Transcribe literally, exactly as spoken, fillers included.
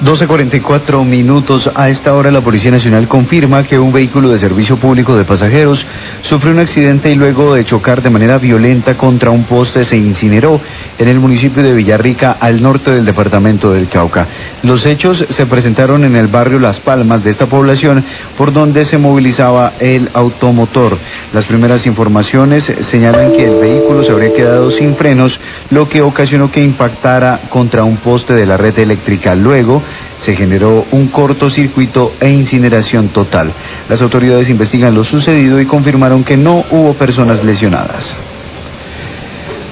doce cuarenta y cuatro minutos. A esta hora la Policía Nacional confirma que un vehículo de servicio público de pasajeros sufrió un accidente y luego de chocar de manera violenta contra un poste se incineró en el municipio de Villarrica, al norte del departamento del Cauca. Los hechos se presentaron en el barrio Las Palmas de esta población, por donde se movilizaba el automotor. Las primeras informaciones señalan que el vehículo se habría quedado sin frenos, lo que ocasionó que impactara contra un poste de la red eléctrica. Luego se generó un cortocircuito e incineración total. Las autoridades investigan lo sucedido y confirmaron que no hubo personas lesionadas.